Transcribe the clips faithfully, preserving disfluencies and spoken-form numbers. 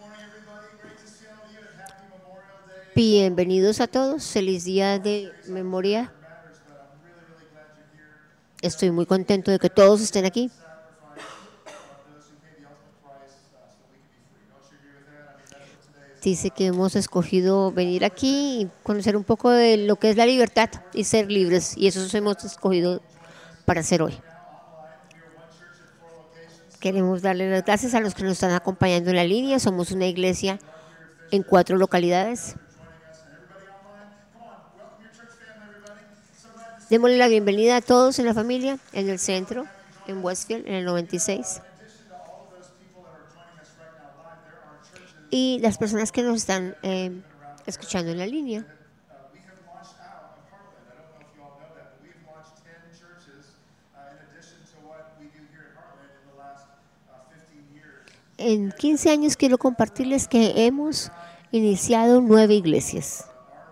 Bienvenidos a todos. Feliz día de memoria. Estoy muy contento de que todos estén aquí. Dice que hemos escogido venir aquí y conocer un poco de lo que es la libertad y ser libres. Y eso hemos escogido para hacer hoy. Queremos darle las gracias a los que nos están acompañando en la línea. Somos una iglesia en cuatro localidades. Démosle la bienvenida a todos en la familia, en el centro, en Westfield, en el noventa y seis. Y las personas que nos están eh, escuchando en la línea. En quince años quiero compartirles que hemos iniciado nueve iglesias.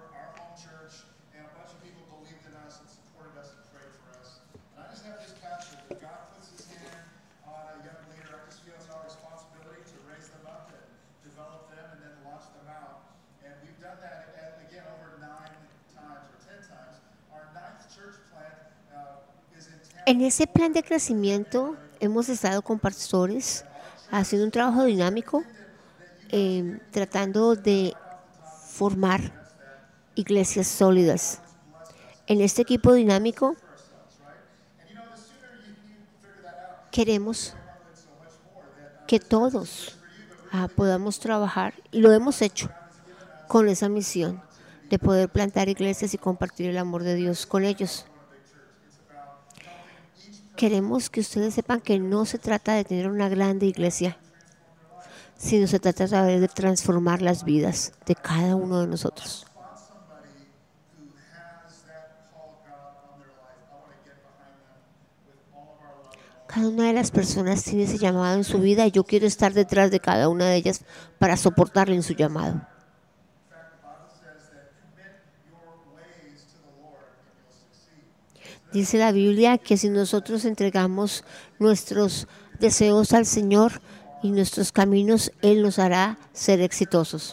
En ese plan de crecimiento hemos estado con pastores haciendo un trabajo dinámico, eh, tratando de formar iglesias sólidas. En este equipo dinámico queremos que todos ah, podamos trabajar, y lo hemos hecho con esa misión de poder plantar iglesias y compartir el amor de Dios con ellos. Queremos que ustedes sepan que no se trata de tener una grande iglesia, sino se trata de transformar las vidas de cada uno de nosotros. Cada una de las personas tiene ese llamado en su vida y yo quiero estar detrás de cada una de ellas para soportarle en su llamado. Dice la Biblia que si nosotros entregamos nuestros deseos al Señor y nuestros caminos, Él nos hará ser exitosos.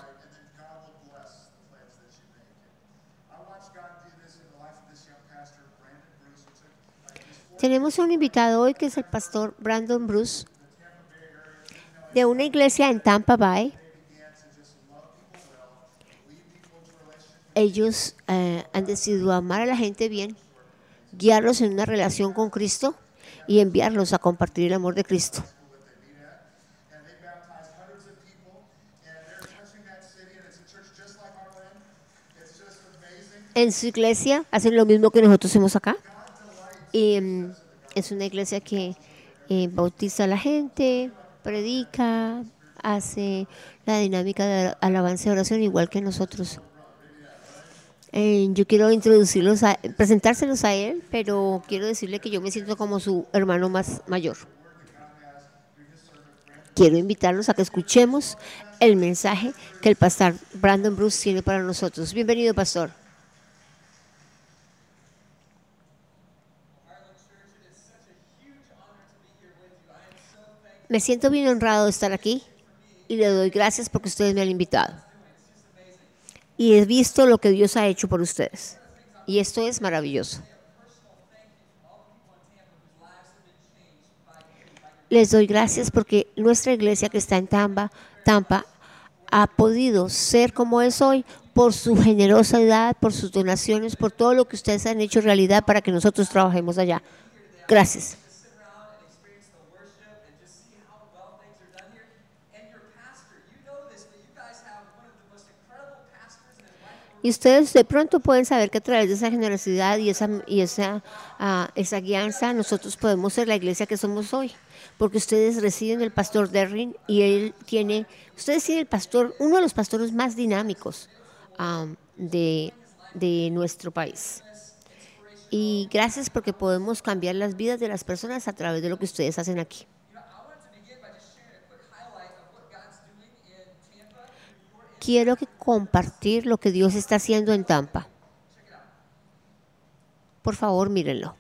Tenemos un invitado hoy que es el pastor Brandon Bruce de una iglesia en Tampa Bay. Ellos eh, han decidido amar a la gente bien, guiarlos en una relación con Cristo y enviarlos a compartir el amor de Cristo. En su iglesia hacen lo mismo que nosotros hacemos acá. Y um, es una iglesia que eh, bautiza a la gente, predica, hace la dinámica de alabanza y oración igual que nosotros. Eh, yo quiero introducirlos, a, presentárselos a él, pero quiero decirle que yo me siento como su hermano más mayor. Quiero invitarlos a que escuchemos el mensaje que el pastor Brandon Bruce tiene para nosotros. Bienvenido, pastor. Me siento bien honrado de estar aquí y le doy gracias porque ustedes me han invitado. Y he visto lo que Dios ha hecho por ustedes. Y esto es maravilloso. Les doy gracias porque nuestra iglesia que está en Tampa, Tampa ha podido ser como es hoy por su generosidad, por sus donaciones, por todo lo que ustedes han hecho realidad para que nosotros trabajemos allá. Gracias. Y ustedes de pronto pueden saber que a través de esa generosidad y esa, y esa, uh, esa guianza nosotros podemos ser la iglesia que somos hoy. Porque ustedes reciben el pastor Derrin y él tiene, ustedes tienen el pastor, uno de los pastores más dinámicos um, de, de nuestro país. Y gracias porque podemos cambiar las vidas de las personas a través de lo que ustedes hacen aquí. Quiero que compartir lo que Dios está haciendo en Tampa. Por favor, mírenlo.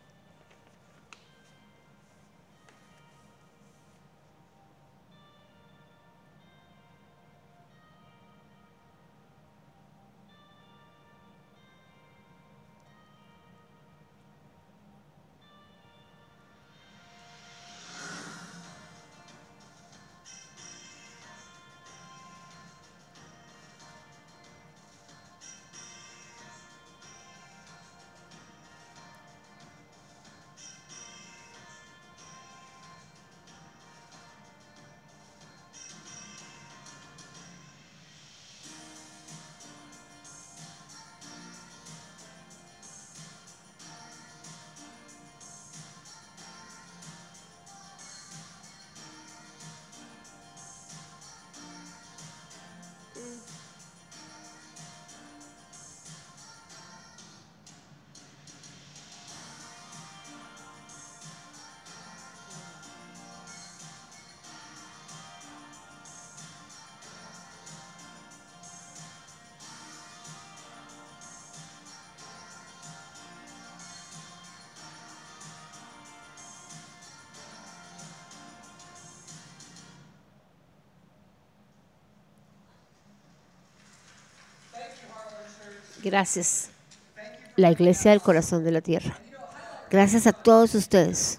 Gracias, la Iglesia del Corazón de la Tierra. Gracias a todos ustedes.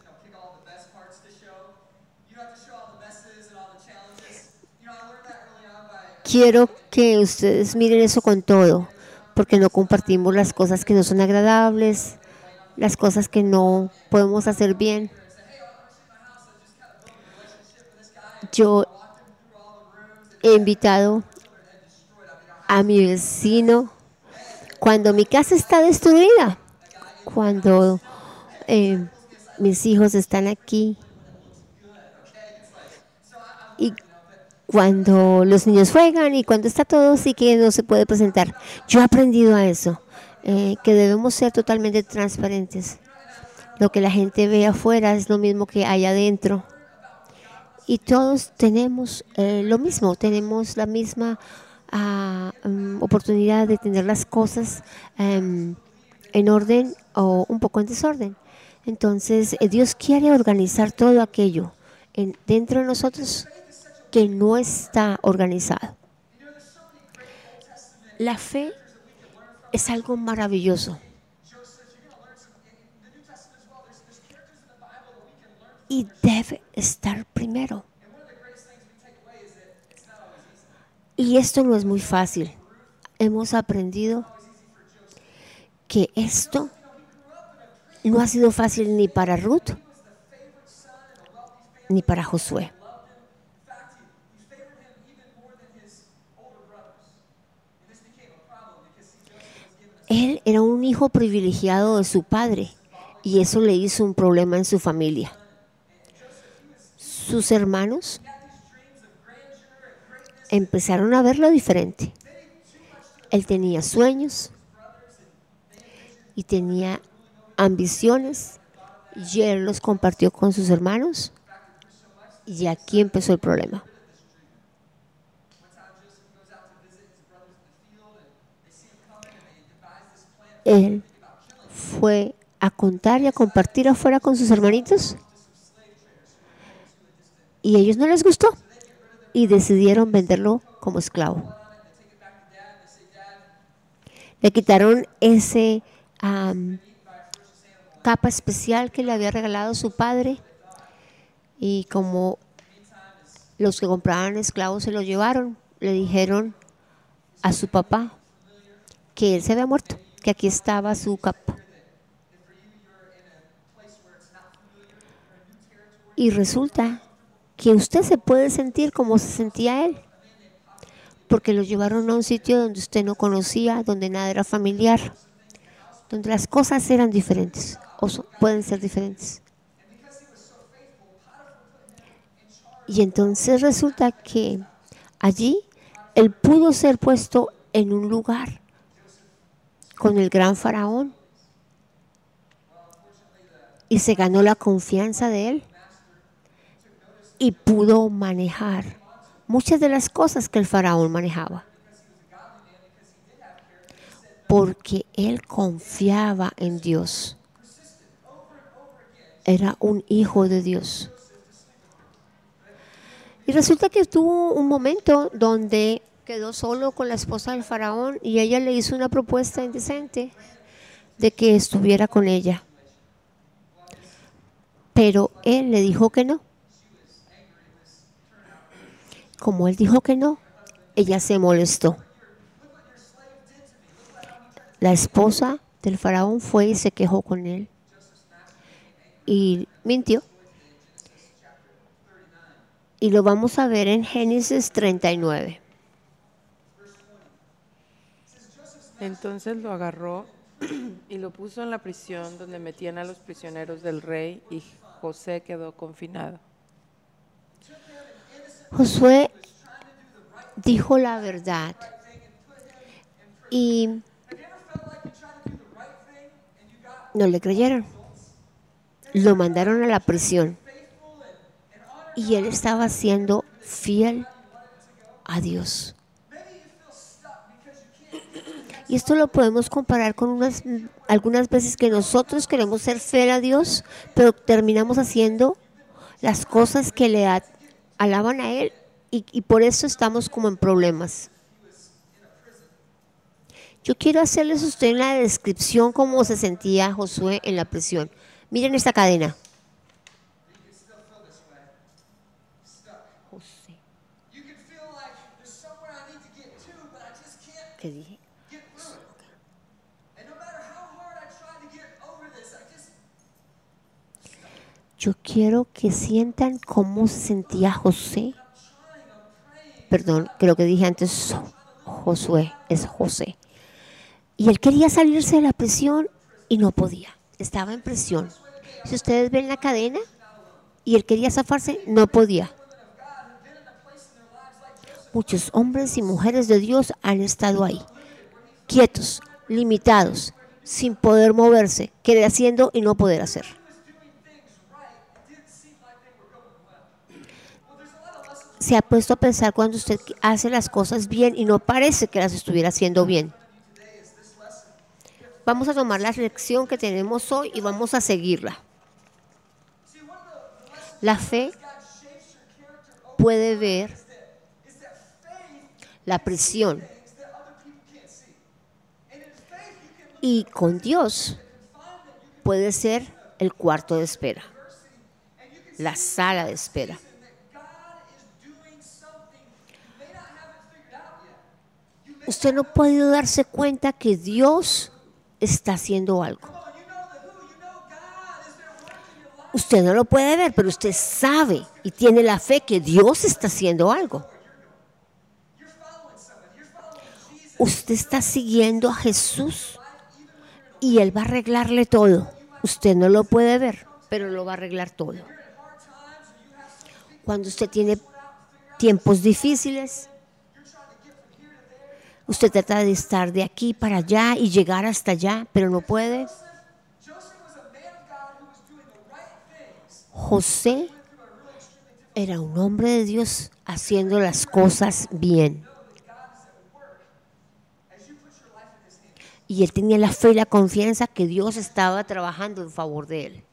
Quiero que ustedes miren eso con todo, porque no compartimos las cosas que no son agradables, las cosas que no podemos hacer bien. Yo he invitado a mi vecino cuando mi casa está destruida, cuando eh, mis hijos están aquí y cuando los niños juegan y cuando está todo así que no se puede presentar. Yo he aprendido a eso, eh, que debemos ser totalmente transparentes. Lo que la gente ve afuera es lo mismo que hay adentro. Y todos tenemos eh, lo mismo, tenemos la misma uh, um, oportunidad de tener las cosas um, en orden o un poco en desorden. Entonces, eh, Dios quiere organizar todo aquello en, dentro de nosotros que no está organizado. La fe es algo maravilloso. Y debe estar primero. Y esto no es muy fácil. Hemos aprendido que esto no ha sido fácil ni para Ruth ni para Josué. Él era un hijo privilegiado de su padre y eso le hizo un problema en su familia. Sus hermanos empezaron a verlo diferente. Él tenía sueños y tenía ambiciones y él los compartió con sus hermanos y aquí empezó el problema. Él fue a contar y a compartir afuera con sus hermanitos y a ellos no les gustó y decidieron venderlo como esclavo. Le quitaron ese um, capa especial que le había regalado su padre y como los que compraban esclavos se lo llevaron, le dijeron a su papá que él se había muerto, que aquí estaba su capa. Y resulta que usted se puede sentir como se sentía él, porque lo llevaron a un sitio donde usted no conocía, donde nada era familiar, donde las cosas eran diferentes o so, pueden ser diferentes. Y entonces resulta que allí él pudo ser puesto en un lugar con el gran faraón y se ganó la confianza de él y pudo manejar muchas de las cosas que el faraón manejaba porque él confiaba en Dios. Era un hijo de Dios. Y resulta que tuvo un momento donde quedó solo con la esposa del faraón y ella le hizo una propuesta indecente de que estuviera con ella. Pero él le dijo que no. Como él dijo que no, ella se molestó. La esposa del faraón fue y se quejó con él y mintió. Y lo vamos a ver en Génesis treinta y nueve. Entonces lo agarró y lo puso en la prisión donde metían a los prisioneros del rey y José quedó confinado. Josué dijo la verdad y no le creyeron. Lo mandaron a la prisión y él estaba siendo fiel a Dios. Y esto lo podemos comparar con unas, algunas veces que nosotros queremos ser fiel a Dios, pero terminamos haciendo las cosas que le a, alaban a Él y, y por eso estamos como en problemas. Yo quiero hacerles a usted una descripción cómo se sentía Josué en la prisión. Miren esta cadena. José. ¿Qué dije? Yo quiero que sientan cómo se sentía José. Perdón, creo que dije antes Josué, es José. Y él quería salirse de la prisión y no podía. Estaba en prisión. Si ustedes ven la cadena y él quería zafarse, no podía. Muchos hombres y mujeres de Dios han estado ahí, quietos, limitados, sin poder moverse, querer haciendo y no poder hacer. Se ha puesto a pensar cuando usted hace las cosas bien y no parece que las estuviera haciendo bien. Vamos a tomar la lección que tenemos hoy y vamos a seguirla. La fe puede ver la prisión y con Dios puede ser el cuarto de espera, la sala de espera. Usted no puede darse cuenta que Dios está haciendo algo. Usted no lo puede ver, pero usted sabe y tiene la fe que Dios está haciendo algo. Usted está siguiendo a Jesús y Él va a arreglarle todo. Usted no lo puede ver, pero lo va a arreglar todo. Cuando usted tiene tiempos difíciles, usted trata de estar de aquí para allá y llegar hasta allá, pero no puede. José era un hombre de Dios haciendo las cosas bien. Y él tenía la fe y la confianza que Dios estaba trabajando en favor de él.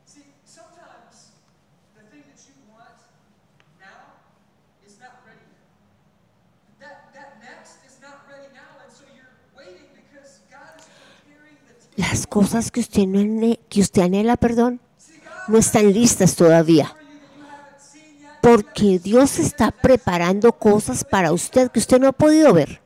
Las cosas que usted, no ane- que usted anhela, perdón, no están listas todavía. Porque Dios está preparando cosas para usted que usted no ha podido ver.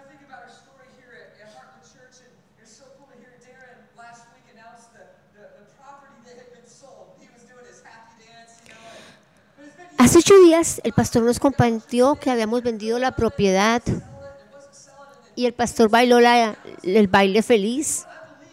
Hace ocho días el pastor nos compartió que habíamos vendido la propiedad y el pastor bailó la, el baile feliz.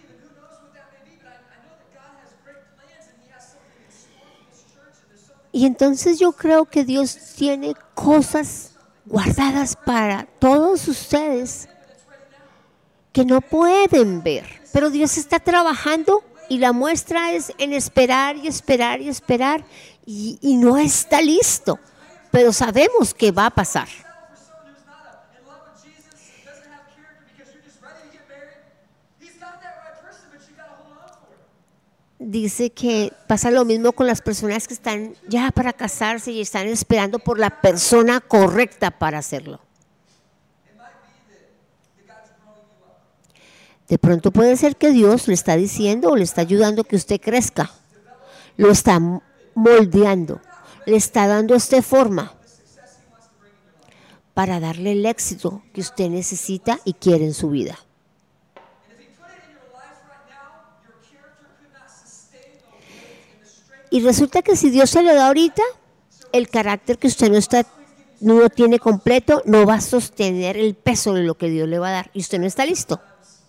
Y entonces yo creo que Dios tiene cosas guardadas para todos ustedes que no pueden ver, pero Dios está trabajando y la muestra es en esperar y esperar y esperar y, y no está listo, pero sabemos que va a pasar. Dice que pasa lo mismo con las personas que están ya para casarse y están esperando por la persona correcta para hacerlo. De pronto puede ser que Dios le está diciendo o le está ayudando a que usted crezca. Lo está moldeando, le está dando esta forma para darle el éxito que usted necesita y quiere en su vida. Y resulta que si Dios se lo da ahorita, el carácter que usted no está, no lo tiene completo, no va a sostener el peso de lo que Dios le va a dar. Y usted no está listo.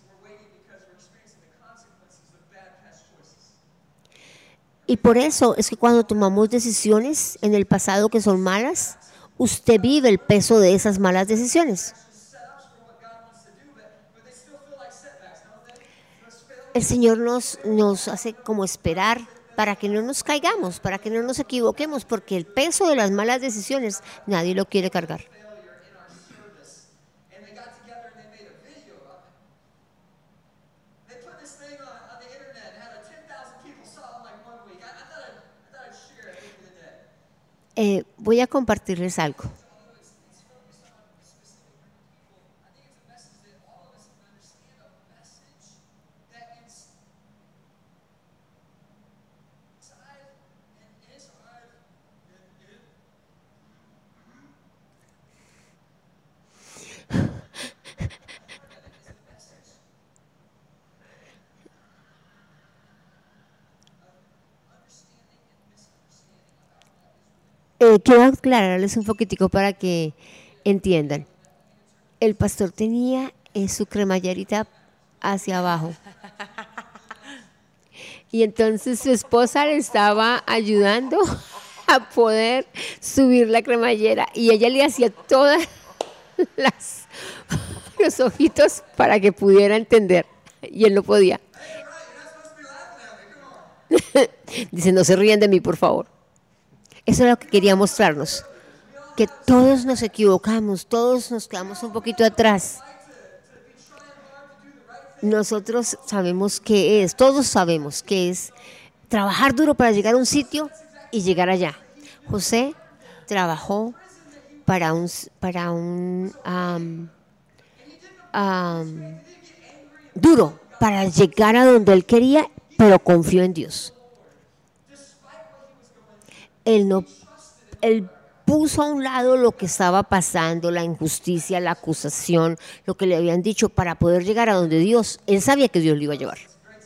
Y por eso es que cuando tomamos decisiones en el pasado que son malas, usted vive el peso de esas malas decisiones. El Señor nos, nos hace como esperar para que no nos caigamos, para que no nos equivoquemos, porque el peso de las malas decisiones nadie lo quiere cargar. Eh, voy a compartirles algo. Eh, quiero aclararles un poquitico para que entiendan. El pastor tenía eh, su cremallerita hacia abajo. Y entonces su esposa le estaba ayudando a poder subir la cremallera. Y ella le hacía todas las los ojitos para que pudiera entender. Y él no podía. Dice, no se ríen de mí, por favor. Eso es lo que quería mostrarnos. Que todos nos equivocamos, todos nos quedamos un poquito atrás. Nosotros sabemos qué es, todos sabemos qué es trabajar duro para llegar a un sitio y llegar allá. José trabajó para un, para un um, um, duro para llegar a donde él quería, pero confió en Dios. Él no, él puso a un lado lo que estaba pasando, la injusticia, la acusación, lo que le habían dicho para poder llegar a donde Dios, él sabía que Dios lo iba a llevar.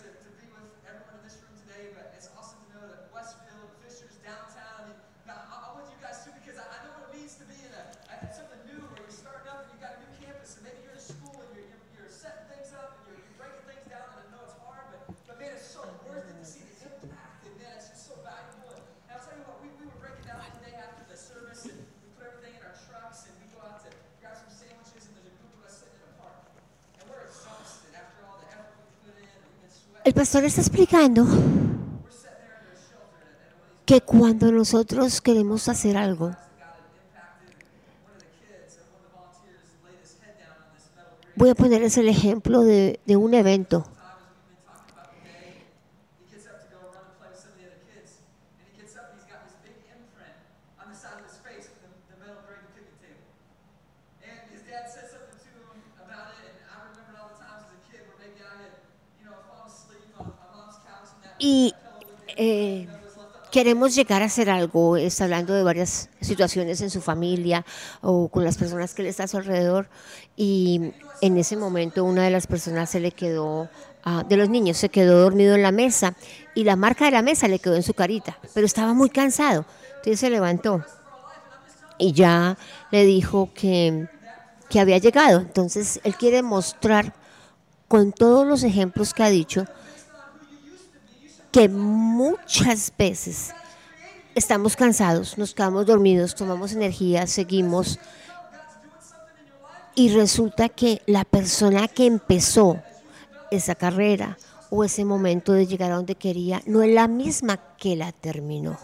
El pastor está explicando que cuando nosotros queremos hacer algo, voy a ponerles el ejemplo de, de un evento. Y eh, queremos llegar a hacer algo, está hablando de varias situaciones en su familia o con las personas que le está a su alrededor, y en ese momento una de las personas se le quedó, uh, de los niños, se quedó dormido en la mesa y la marca de la mesa le quedó en su carita, pero estaba muy cansado, entonces se levantó y ya le dijo que, que había llegado. Entonces él quiere mostrar con todos los ejemplos que ha dicho que muchas veces estamos cansados, nos quedamos dormidos, tomamos energía, seguimos, y resulta que la persona que empezó esa carrera o ese momento de llegar a donde quería no es la misma que la terminó.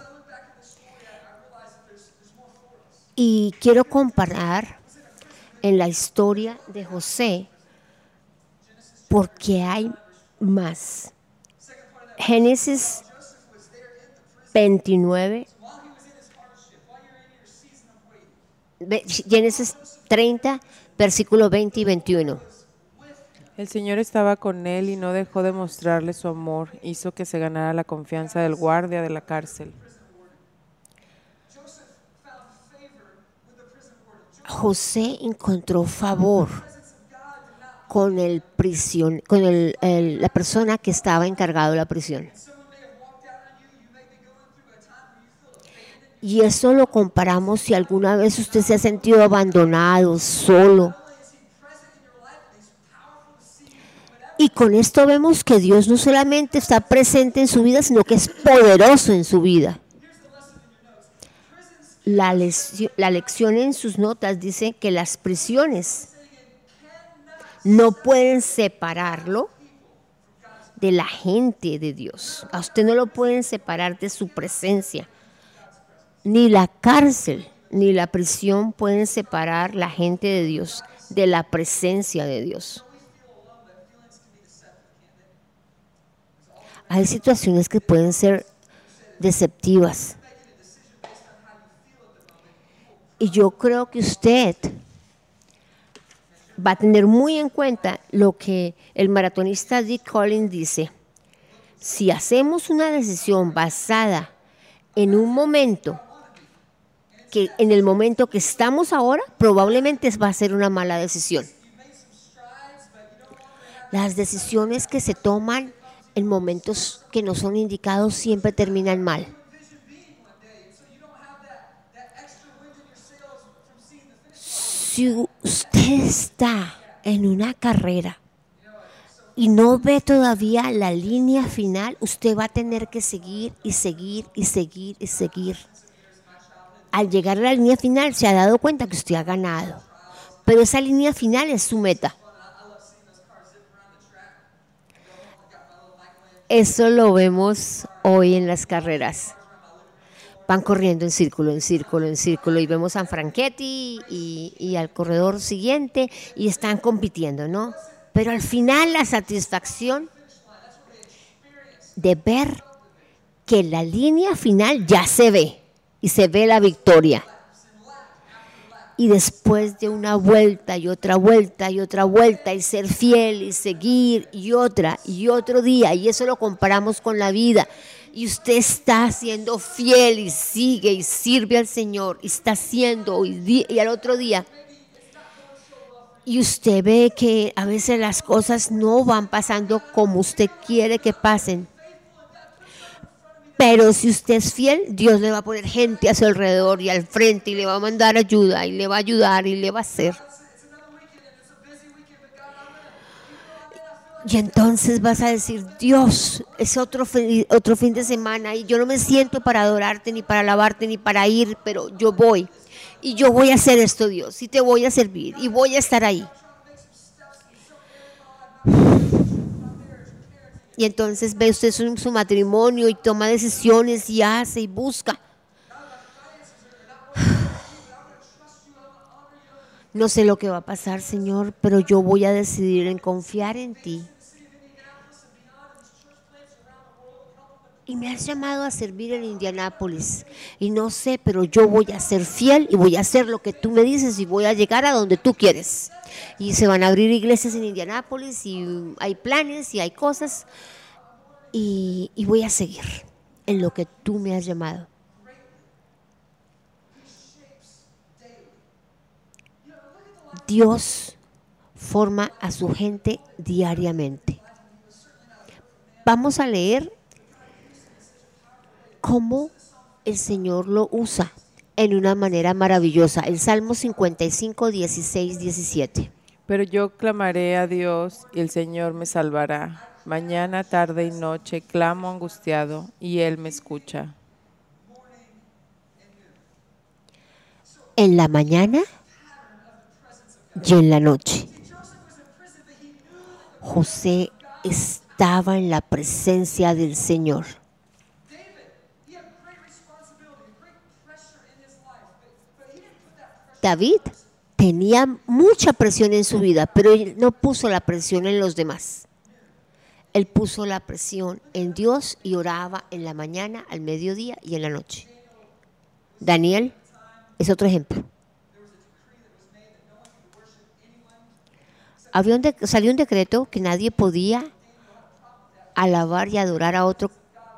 Y quiero comparar en la historia de José porque hay más. Génesis veintinueve, Génesis treinta, versículos veinte y veintiuno. El Señor estaba con él y no dejó de mostrarle su amor, hizo que se ganara la confianza del guardia de la cárcel. José encontró favor con el prisión, con el, el, la persona que estaba encargado de la prisión. Y eso lo comparamos si alguna vez usted se ha sentido abandonado, solo. Y con esto vemos que Dios no solamente está presente en su vida, sino que es poderoso en su vida. La lección, la lección en sus notas dice que las prisiones no pueden separarlo de la gente de Dios. A usted no lo pueden separar de su presencia. Ni la cárcel ni la prisión pueden separar la gente de Dios de la presencia de Dios. Hay situaciones que pueden ser deceptivas. Y yo creo que usted va a tener muy en cuenta lo que el maratonista Dick Collins dice. Si hacemos una decisión basada en un momento, que en el momento que estamos ahora, probablemente va a ser una mala decisión. Las decisiones que se toman en momentos que no son indicados siempre terminan mal. Si usted está en una carrera y no ve todavía la línea final, usted va a tener que seguir y seguir y seguir y seguir. Al llegar a la línea final se ha dado cuenta que usted ha ganado, pero esa línea final es su meta. Eso lo vemos hoy en las carreras. Van corriendo en círculo, en círculo, en círculo y vemos a Franchetti y, y al corredor siguiente y están compitiendo, ¿no? Pero al final la satisfacción de ver que la línea final ya se ve y se ve la victoria. Y después de una vuelta y otra vuelta y otra vuelta y ser fiel y seguir y otra y otro día, y eso lo comparamos con la vida. Y usted está siendo fiel y sigue y sirve al Señor y está haciendo y, y al otro día. Y usted ve que a veces las cosas no van pasando como usted quiere que pasen. Pero si usted es fiel, Dios le va a poner gente a su alrededor y al frente y le va a mandar ayuda y le va a ayudar y le va a hacer. Y entonces vas a decir, Dios, es otro, otro fin de semana y yo no me siento para adorarte, ni para alabarte, ni para ir, pero yo voy. Y yo voy a hacer esto, Dios, y te voy a servir y voy a estar ahí. Y entonces ve usted su, su matrimonio y toma decisiones y hace y busca. No sé lo que va a pasar, Señor, pero yo voy a decidir en confiar en ti. Y me has llamado a servir en Indianápolis. Y no sé, pero yo voy a ser fiel y voy a hacer lo que tú me dices y voy a llegar a donde tú quieres. Y se van a abrir iglesias en Indianápolis y hay planes y hay cosas. Y, y voy a seguir en lo que tú me has llamado. Dios forma a su gente diariamente. Vamos a leer cómo el Señor lo usa en una manera maravillosa. El Salmo cincuenta y cinco, dieciséis, diecisiete. Pero yo clamaré a Dios y el Señor me salvará. Mañana, tarde y noche clamo angustiado y Él me escucha. En la mañana y en la noche. José estaba en la presencia del Señor. David tenía mucha presión en su vida, pero él no puso la presión en los demás. Él puso la presión en Dios y oraba en la mañana, al mediodía y en la noche. Daniel es otro ejemplo. Había un de, salió un decreto que nadie podía alabar y adorar a otro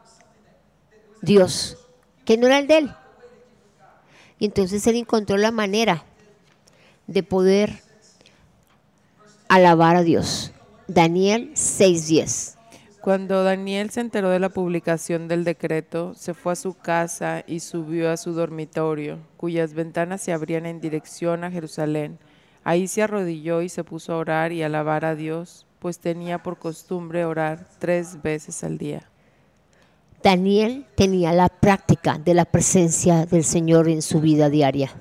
Dios, que no era el de él. Y entonces él encontró la manera de poder alabar a Dios. Daniel seis diez. Cuando Daniel se enteró de la publicación del decreto, se fue a su casa y subió a su dormitorio, cuyas ventanas se abrían en dirección a Jerusalén. Ahí se arrodilló y se puso a orar y alabar a Dios, pues tenía por costumbre orar tres veces al día. Daniel tenía la práctica de la presencia del Señor en su vida diaria.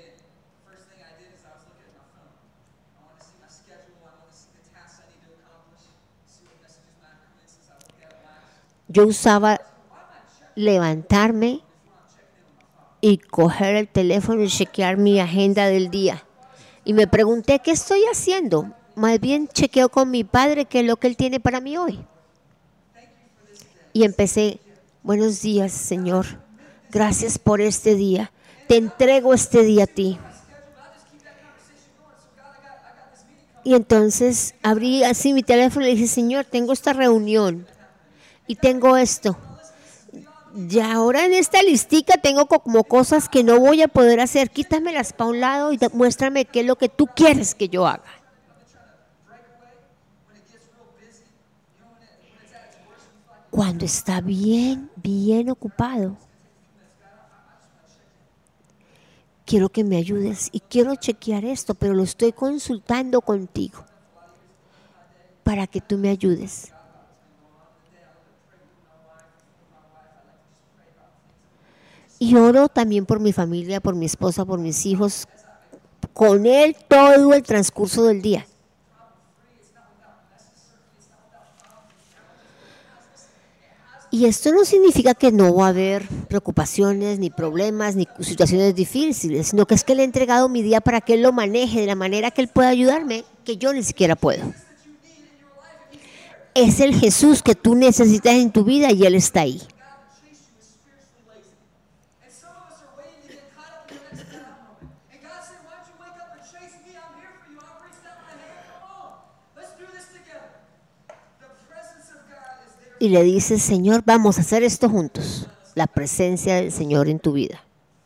Yo usaba levantarme y coger el teléfono y chequear mi agenda del día. Y me pregunté, ¿qué estoy haciendo? Más bien chequeo con mi padre qué es lo que él tiene para mí hoy. Y empecé, buenos días, Señor. Gracias por este día. Te entrego este día a ti. Y entonces abrí así mi teléfono y le dije, Señor, tengo esta reunión y tengo esto. Y ahora en esta listica tengo como cosas que no voy a poder hacer. Quítamelas para un lado y muéstrame qué es lo que tú quieres que yo haga. Cuando está bien, bien ocupado, quiero que me ayudes y quiero chequear esto, pero lo estoy consultando contigo para que tú me ayudes. Y oro también por mi familia, por mi esposa, por mis hijos, con él todo el transcurso del día. Y esto no significa que no va a haber preocupaciones, ni problemas, ni situaciones difíciles, sino que es que le he entregado mi día para que él lo maneje de la manera que él pueda ayudarme, que yo ni siquiera puedo. Es el Jesús que tú necesitas en tu vida y él está ahí. Y le dices, Señor, vamos a hacer esto juntos. La presencia del Señor en tu vida.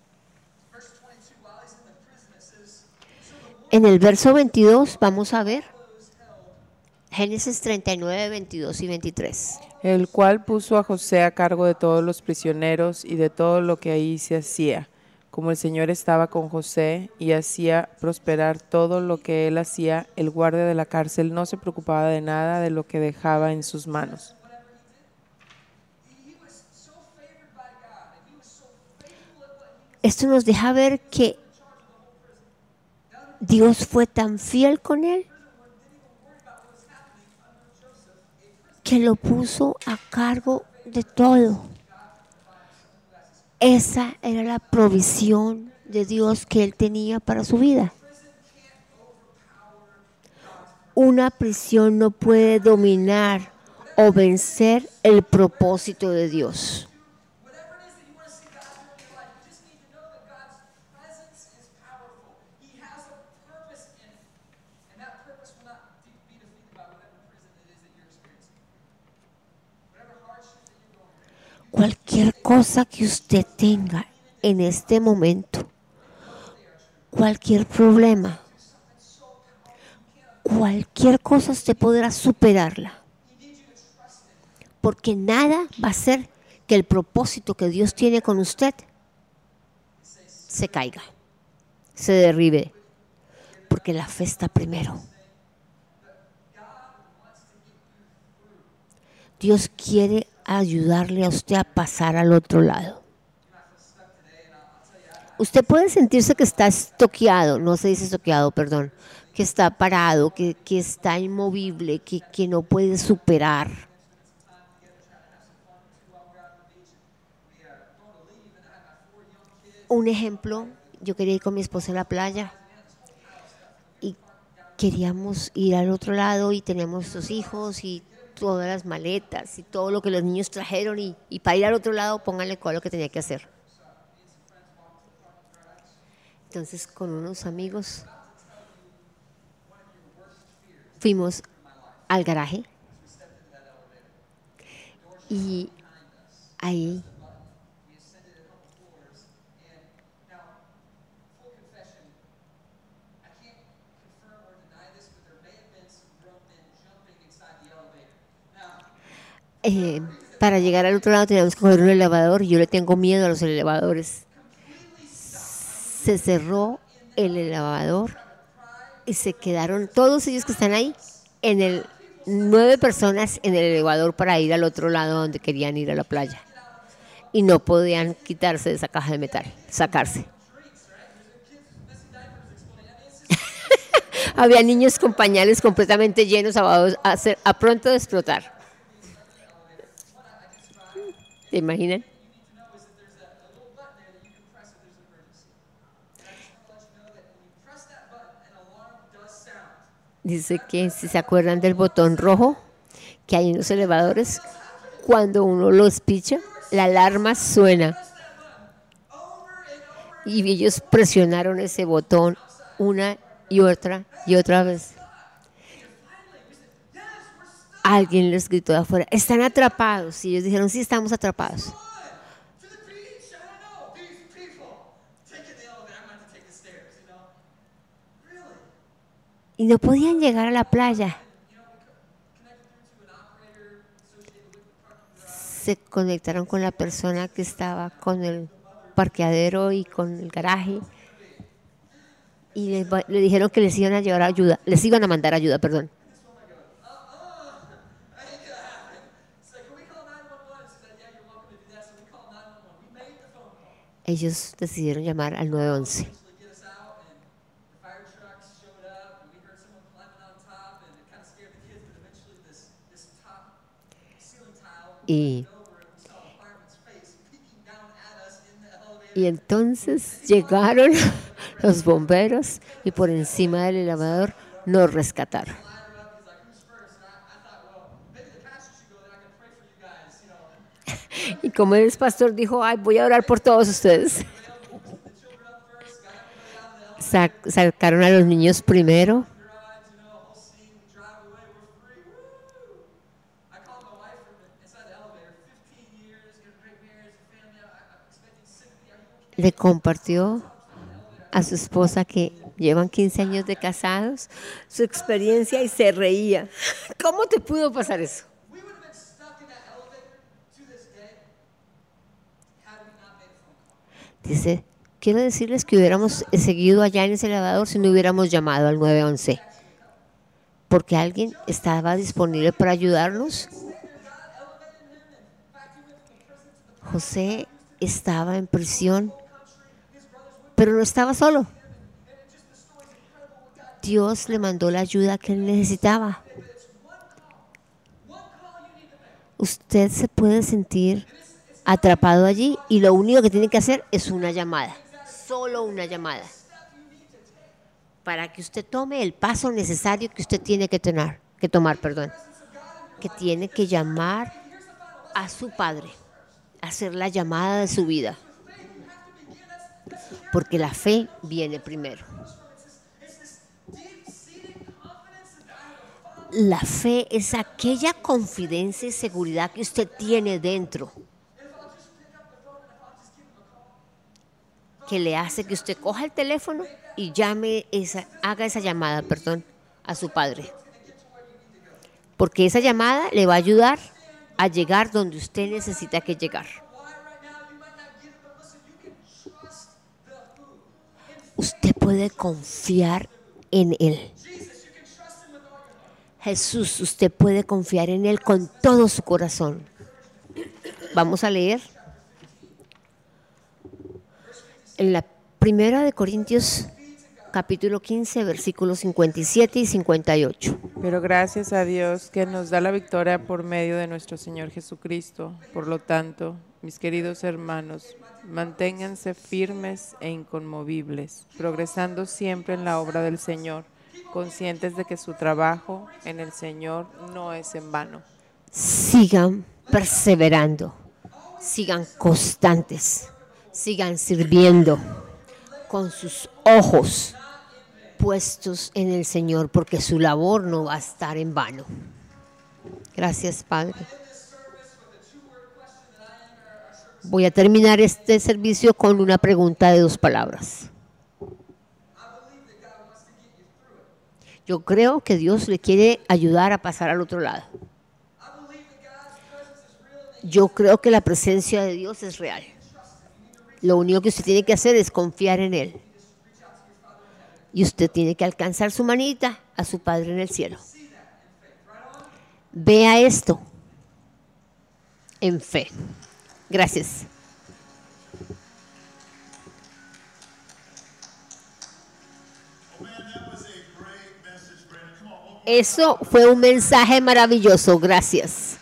En el verso veintidós vamos a ver Génesis treinta y nueve, veintidós y veintitrés. El cual puso a José a cargo de todos los prisioneros y de todo lo que ahí se hacía. Como el Señor estaba con José y hacía prosperar todo lo que él hacía, el guardia de la cárcel no se preocupaba de nada de lo que dejaba en sus manos. Esto nos deja ver que Dios fue tan fiel con él que lo puso a cargo de todo. Esa era la provisión de Dios que él tenía para su vida. Una prisión no puede dominar o vencer el propósito de Dios. Cualquier cosa que usted tenga en este momento, cualquier problema, cualquier cosa usted podrá superarla. Porque nada va a hacer que el propósito que Dios tiene con usted se caiga, se derribe. Porque la fe está primero. Dios quiere ayudarle a usted a pasar al otro lado. Usted puede sentirse que está estoqueado, no se dice estoqueado, perdón, que está parado, que, que está inmovible, que, que no puede superar. Un ejemplo, yo quería ir con mi esposa a la playa y queríamos ir al otro lado y teníamos nuestros hijos y todas las maletas y todo lo que los niños trajeron y, y para ir al otro lado pónganle todo lo que tenía que hacer. Entonces con unos amigos fuimos al garaje y ahí Eh, para llegar al otro lado teníamos que coger un elevador y yo le tengo miedo a los elevadores. Se cerró el elevador y se quedaron todos ellos que están ahí, en el nueve personas en el elevador para ir al otro lado donde querían ir a la playa. Y no podían quitarse de esa caja de metal, sacarse. Había niños con pañales completamente llenos a, a, a pronto de explotar. ¿Se imaginan? Dice que si se acuerdan del botón rojo que hay en los elevadores, cuando uno lo espicha, la alarma suena. Y ellos presionaron ese botón una y otra y otra vez. Alguien les gritó de afuera, están atrapados. Y ellos dijeron, sí, estamos atrapados. Y no podían llegar a la playa. Se conectaron con la persona que estaba con el parqueadero y con el garaje y les va- le dijeron que les iban a llevar ayuda, les iban a mandar ayuda, perdón. Ellos decidieron llamar al nueve once. Y, y entonces llegaron los bomberos y por encima del elevador nos rescataron. Y como el pastor dijo, ay, voy a orar por todos ustedes. Sac- sacaron a los niños primero. Le compartió a su esposa que llevan quince años de casados su experiencia y se reía. ¿Cómo te pudo pasar eso? Dice, quiero decirles que hubiéramos seguido allá en ese elevador si no hubiéramos llamado al nueve once. Porque alguien estaba disponible para ayudarnos. José estaba en prisión, pero no estaba solo. Dios le mandó la ayuda que él necesitaba. Usted se puede sentir atrapado allí y lo único que tiene que hacer es una llamada, solo una llamada, para que usted tome el paso necesario que usted tiene que tomar, que tomar, perdón, que tiene que llamar a su Padre, hacer la llamada de su vida, porque la fe viene primero. La fe es aquella confidencia y seguridad que usted tiene dentro, que le hace que usted coja el teléfono y llame esa, haga esa llamada, perdón, a su Padre. Porque esa llamada le va a ayudar a llegar donde usted necesita que llegar. Usted puede confiar en Él. Jesús, usted puede confiar en Él con todo su corazón. Vamos a leer en la primera de Corintios, capítulo quince, versículos cincuenta y siete y cincuenta y ocho. Pero gracias a Dios que nos da la victoria por medio de nuestro Señor Jesucristo. Por lo tanto, mis queridos hermanos, manténganse firmes e inconmovibles, progresando siempre en la obra del Señor, conscientes de que su trabajo en el Señor no es en vano. Sigan perseverando, sigan constantes, sigan sirviendo con sus ojos puestos en el Señor, porque su labor no va a estar en vano. Gracias, Padre. Voy a terminar este servicio con una pregunta de dos palabras. Yo creo que Dios le quiere ayudar a pasar al otro lado. Yo creo que la presencia de Dios es real. Lo único que usted tiene que hacer es confiar en Él. Y usted tiene que alcanzar su manita a su Padre en el cielo. Vea esto en fe. Gracias. Eso fue un mensaje maravilloso. Gracias.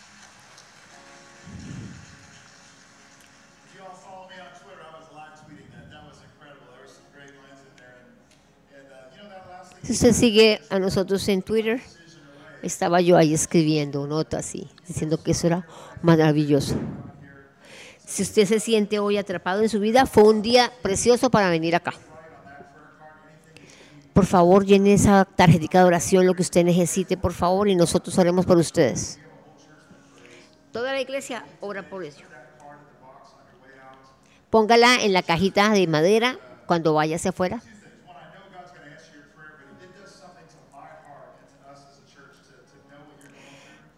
Si usted sigue a nosotros en Twitter, estaba yo ahí escribiendo notas así, diciendo que eso era maravilloso. Si usted se siente hoy atrapado en su vida, fue un día precioso para venir acá. Por favor, llene esa tarjetita de oración, lo que usted necesite, por favor, y nosotros haremos por ustedes. Toda la iglesia ora por ello. Póngala en la cajita de madera cuando vaya hacia afuera.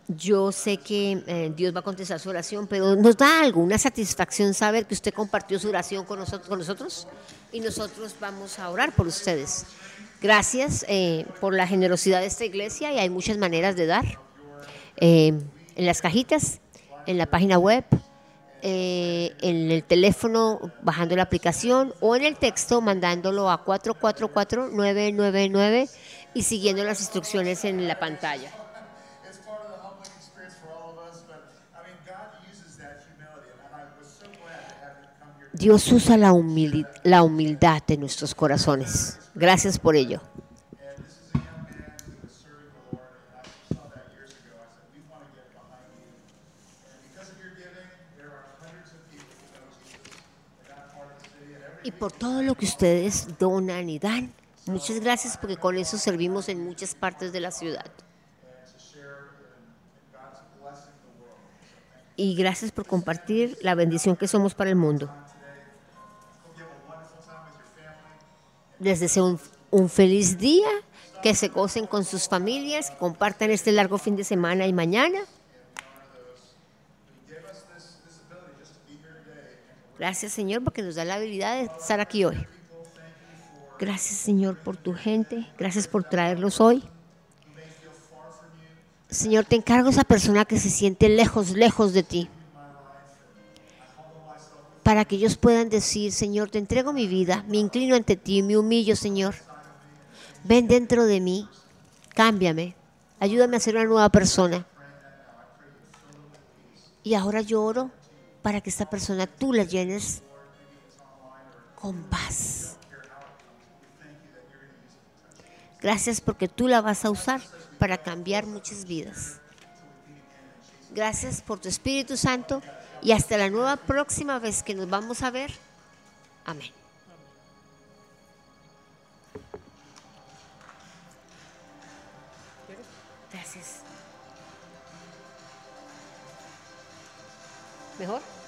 Yo sé que eh, Dios va a contestar su oración, pero nos da algo, una satisfacción saber que usted compartió su oración con nosotros, con nosotros y nosotros vamos a orar por ustedes. Gracias eh, por la generosidad de esta iglesia y hay muchas maneras de dar. Eh, en las cajitas, en la página web, eh, en el teléfono bajando la aplicación o en el texto mandándolo a cuatro cuatro cuatro, nueve nueve nueve y siguiendo las instrucciones en la pantalla. It's part of the humbling experience for all of us, but I mean, God uses that humility, and I was so glad to have him come here. Dios usa la, humili- la humildad de nuestros corazones. Gracias por ello. And this is a young man who was serving the Lord, and I saw that years ago. I said, we want to get behind you. And because of your giving, there are hundreds of people who know Jesus in that part of the city, and every Y por todo lo que ustedes donan y dan, muchas gracias porque con eso servimos en muchas partes de la ciudad. and to share in, in God's blessing the world. Y gracias por compartir la bendición que somos para el mundo. Hope you have a wonderful time with your family. Les deseo un, un feliz día, que se gocen con sus familias, que compartan este largo fin de semana y mañana. He gave us this, this ability just to be here today. And Gracias, Señor, porque nos da la habilidad de estar aquí hoy. Gracias, Señor, por tu gente. Gracias por traerlos hoy. Señor, te encargo a esa persona que se siente lejos, lejos de ti. Para que ellos puedan decir, Señor, te entrego mi vida, me inclino ante ti, me humillo, Señor. Ven dentro de mí, cámbiame, ayúdame a ser una nueva persona. Y ahora yo oro para que esta persona tú la llenes con paz. Gracias porque tú la vas a usar para cambiar muchas vidas. Gracias por tu Espíritu Santo y hasta la nueva próxima vez que nos vamos a ver. Amén. Gracias. ¿Mejor?